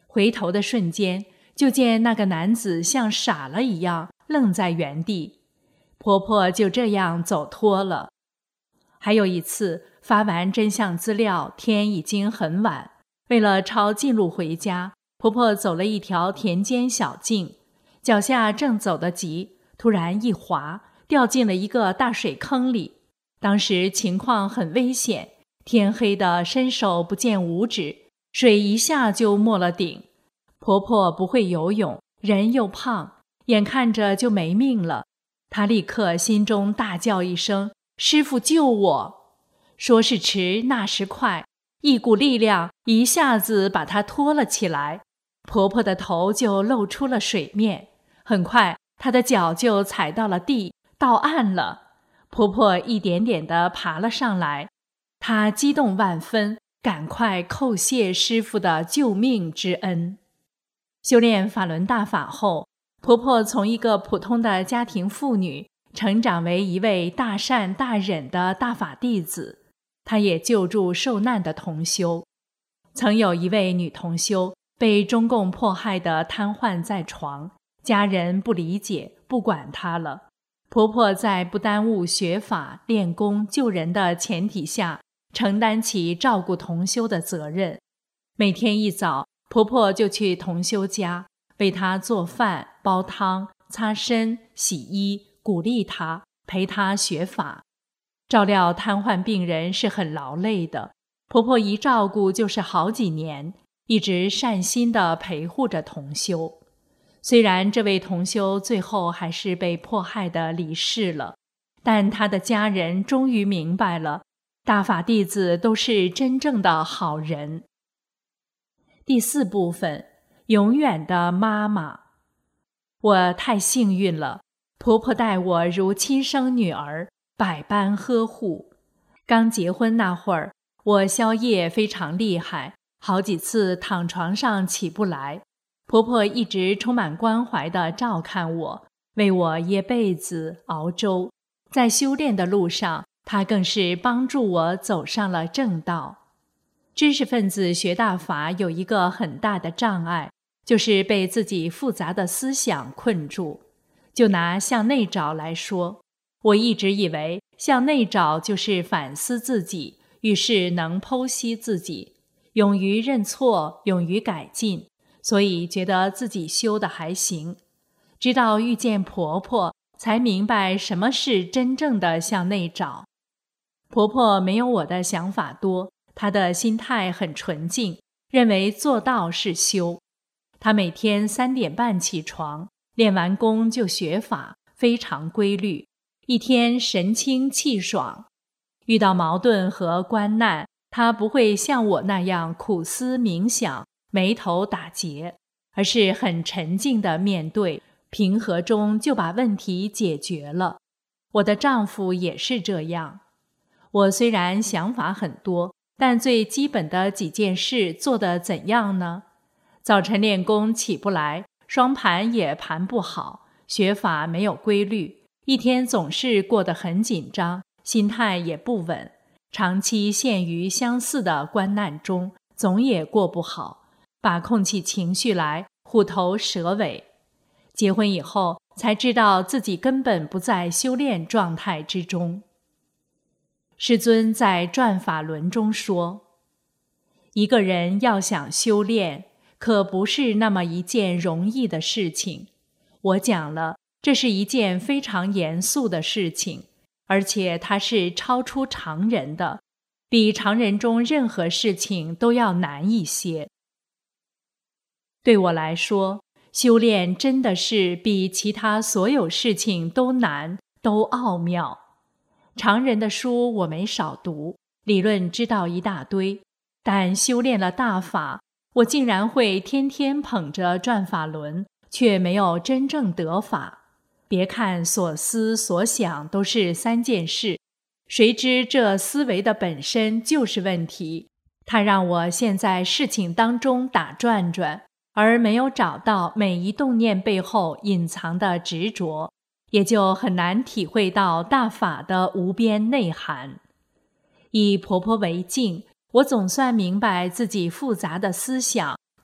[SPEAKER 4] 回头的瞬间，就见那个男子像傻了一样愣在原地，婆婆就这样走脱了。还有一次，发完真相资料，天已经很晚，为了抄近路回家，婆婆走了一条田间小径，脚下正走得急，突然一滑，掉进了一个大水坑里。当时情况很危险，天黑的伸手不见五指，水一下就没了顶。婆婆不会游泳，人又胖，眼看着就没命了。她立刻心中大叫一声：“师父救我！”说时迟，那时快，一股力量一下子把她拖了起来，婆婆的头就露出了水面。很快，她的脚就踩到了地，到岸了。婆婆一点点地爬了上来，她激动万分，赶快叩谢师父的救命之恩。修炼法轮大法后，婆婆从一个普通的家庭妇女成长为一位大善大忍的大法弟子，她也救助受难的同修。曾有一位女同修被中共迫害得瘫痪在床，家人不理解，不管她了。婆婆在不耽误学法、练功、救人的前提下，承担起照顾同修的责任。每天一早，婆婆就去同修家，为她做饭、煲汤、擦身、洗衣，鼓励她，陪她学法。照料瘫痪病人是很劳累的，婆婆一照顾就是好几年，一直善心地陪护着同修。虽然这位同修最后还是被迫害的离世了，但她的家人终于明白了，大法弟子都是真正的好人。第4部分，永远的妈妈。我太幸运了，婆婆待我如亲生女儿，百般呵护。刚结婚那会儿，我宵夜非常厉害，好几次躺床上起不来。婆婆一直充满关怀地照看我，为我掖被子、熬粥。在修炼的路上，她更是帮助我走上了正道。知识分子学大法有一个很大的障碍，就是被自己复杂的思想困住。就拿向内找来说，我一直以为向内找就是反思自己，遇事能剖析自己，勇于认错，勇于改进，所以觉得自己修得还行。直到遇见婆婆，才明白什么是真正的向内找。婆婆没有我的想法多，她的心态很纯净，认为做到是修。她每天3点半起床，练完功就学法，非常规律，一天神清气爽。遇到矛盾和关难，她不会像我那样苦思冥想，眉头打结，而是很沉静地面对，平和中就把问题解决了。我的丈夫也是这样。我虽然想法很多，但最基本的几件事做得怎样呢？早晨练功起不来，双盘也盘不好，学法没有规律，一天总是过得很紧张，心态也不稳，长期陷于相似的关难中，总也过不好，把控起情绪来，虎头蛇尾。结婚以后才知道自己根本不在修炼状态之中。师尊在《转法轮》中说，一个人要想修炼，可不是那么一件容易的事情。我讲了，这是一件非常严肃的事情，而且它是超出常人的，比常人中任何事情都要难一些。对我来说，修炼真的是比其他所有事情都难，都奥妙。常人的书我没少读，理论知道一大堆，但修炼了大法，我竟然会天天捧着转法轮，却没有真正得法。别看所思所想都是3件事，谁知这思维的本身就是问题，它让我陷在事情当中打转转，而没有找到每一动念背后隐藏的执着，也就很难体会到大法的无边内涵。以婆婆为镜，我总算明白自己复杂的思想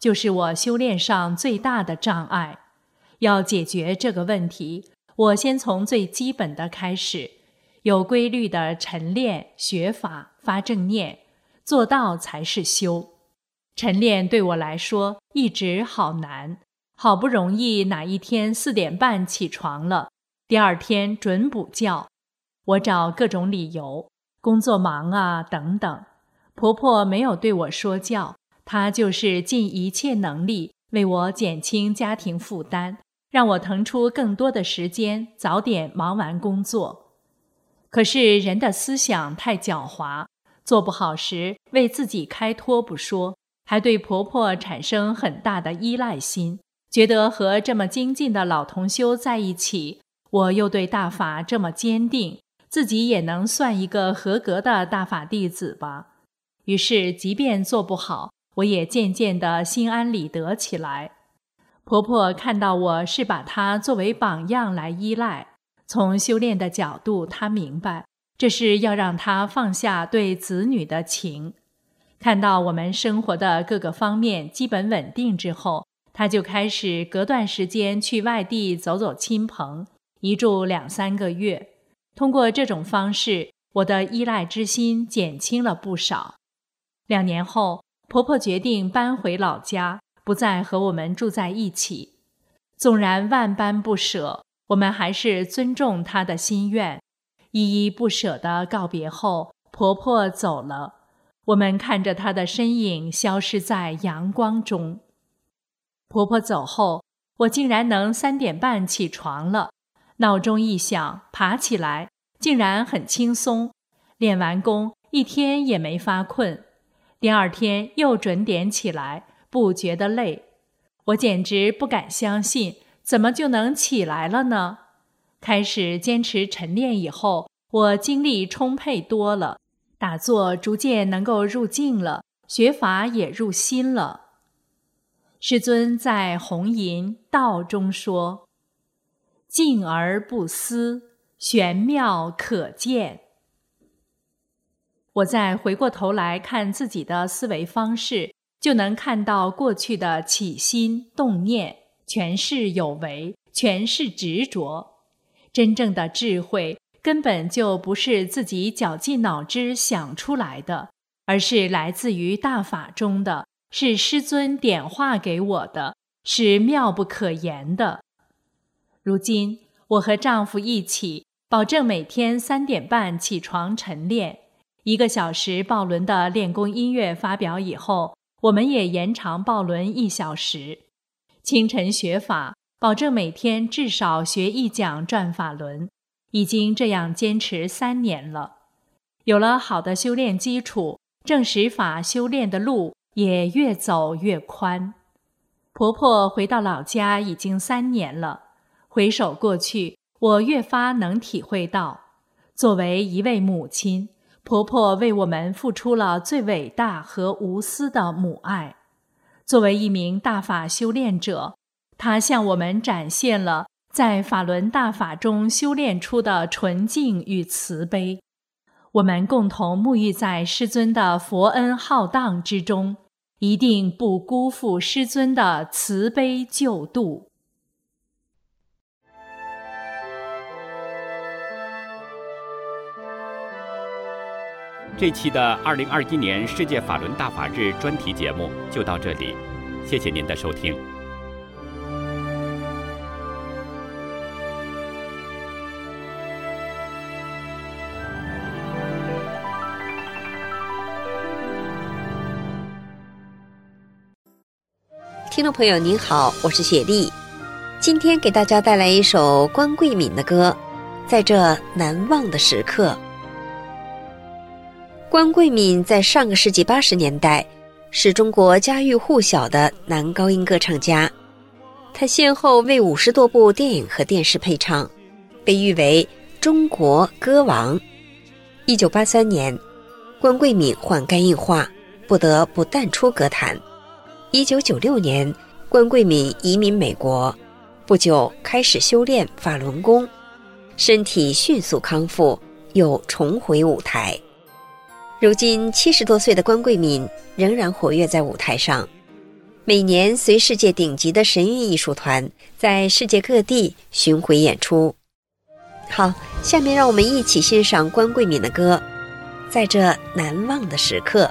[SPEAKER 4] 就是我修炼上最大的障碍。要解决这个问题，我先从最基本的开始，有规律的晨练、学法、发正念，做到才是修。晨练对我来说一直好难，好不容易哪一天4点半起床了，第二天准补觉。我找各种理由，工作忙啊等等。婆婆没有对我说教，她就是尽一切能力为我减轻家庭负担，让我腾出更多的时间，早点忙完工作。可是人的思想太狡猾，做不好时为自己开脱不说，还对婆婆产生很大的依赖心，觉得和这么精进的老同修在一起，我又对大法这么坚定，自己也能算一个合格的大法弟子吧。于是即便做不好，我也渐渐地心安理得起来。婆婆看到我是把她作为榜样来依赖，从修炼的角度，她明白这是要让她放下对子女的情。看到我们生活的各个方面基本稳定之后，她就开始隔段时间去外地走走亲朋，一住2-3个月。通过这种方式，我的依赖之心减轻了不少。2年后，婆婆决定搬回老家，不再和我们住在一起。纵然万般不舍，我们还是尊重她的心愿。依依不舍地告别后，婆婆走了，我们看着她的身影消失在阳光中。婆婆走后，我竟然能3点半起床了，闹钟一响，爬起来，竟然很轻松。练完功，一天也没发困。第二天又准点起来，不觉得累。我简直不敢相信，怎么就能起来了呢？开始坚持晨练以后，我精力充沛多了，打坐逐渐能够入静了，学法也入心了。师尊在《弘淫道》中说：“静而不思，玄妙可见。”我再回过头来看自己的思维方式，就能看到过去的起心动念全是有为，全是执着。真正的智慧根本就不是自己绞尽脑汁想出来的，而是来自于大法中的，是师尊点化给我的，是妙不可言的。如今我和丈夫一起，保证每天3点半起床晨练，1个小时报轮的练功音乐发表以后，我们也延长报轮1小时。清晨学法，保证每天至少学1讲转法轮，已经这样坚持3年了。有了好的修炼基础，正实法修炼的路也越走越宽。婆婆回到老家已经3年了，回首过去，我越发能体会到，作为一位母亲，婆婆为我们付出了最伟大和无私的母爱。作为一名大法修炼者，她向我们展现了在法轮大法中修炼出的纯净与慈悲。我们共同沐浴在师尊的佛恩浩荡之中，一定不辜负师尊的慈悲救度。
[SPEAKER 1] 这期的2021年世界法轮大法日专题节目就到这里，谢谢您的收听。
[SPEAKER 5] 听众朋友您好，我是雪莉，今天给大家带来一首关桂敏的歌《在这难忘的时刻》。关桂敏在上个世纪80年代是中国家喻户晓的男高音歌唱家，他先后为50多部电影和电视配唱，被誉为中国歌王。1983年，关桂敏患肝硬化，不得不淡出歌坛。1996年，关桂敏移民美国，不久开始修炼法轮功，身体迅速康复，又重回舞台。如今70多岁的关桂敏仍然活跃在舞台上。 每年随世界顶级的神韵艺术团在世界各地巡回演出。好，下面让我们一起欣赏关桂敏的歌《在这难忘的时刻》。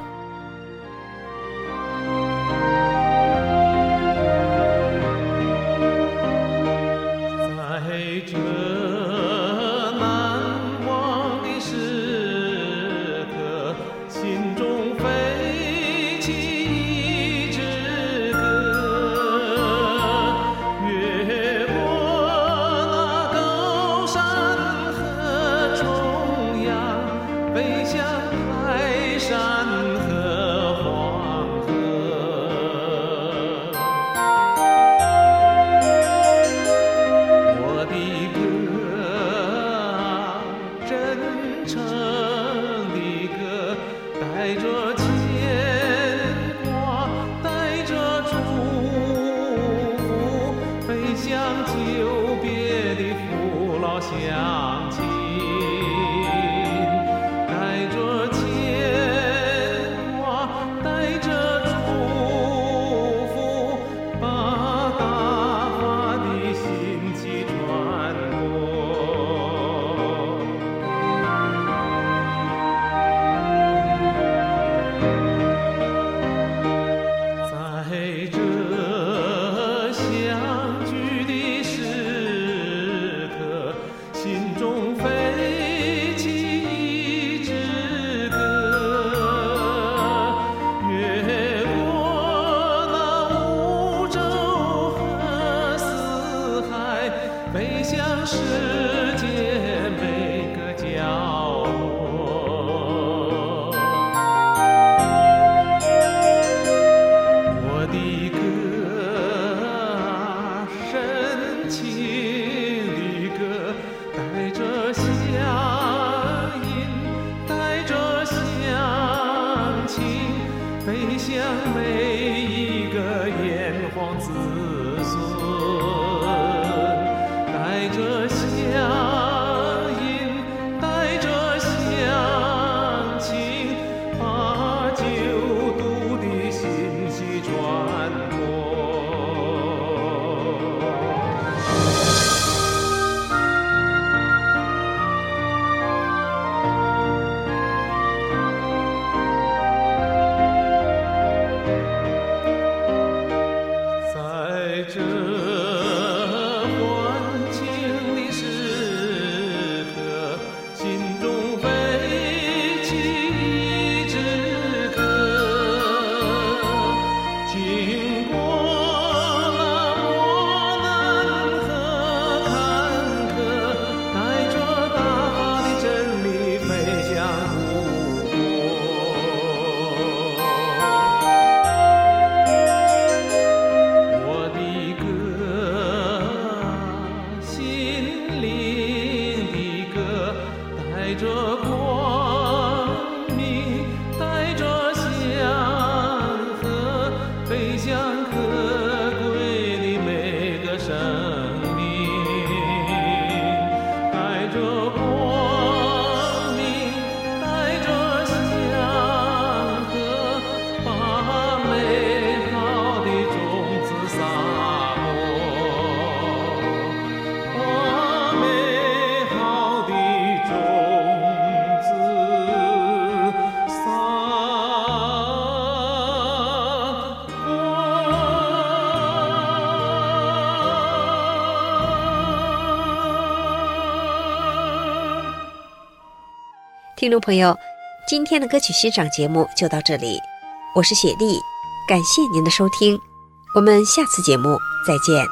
[SPEAKER 5] 听众朋友，今天的歌曲欣赏节目就到这里，我是雪莉，感谢您的收听，我们下次节目再见。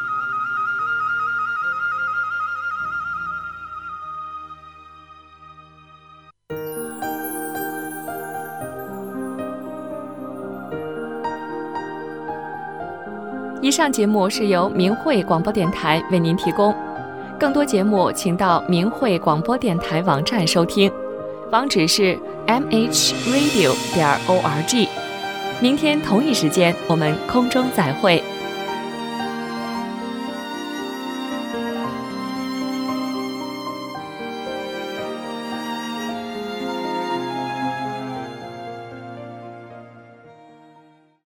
[SPEAKER 3] 以上节目是由明慧广播电台为您提供，更多节目请到明慧广播电台网站收听，网址是 mhradio.org。明天同一时间我们空中再会。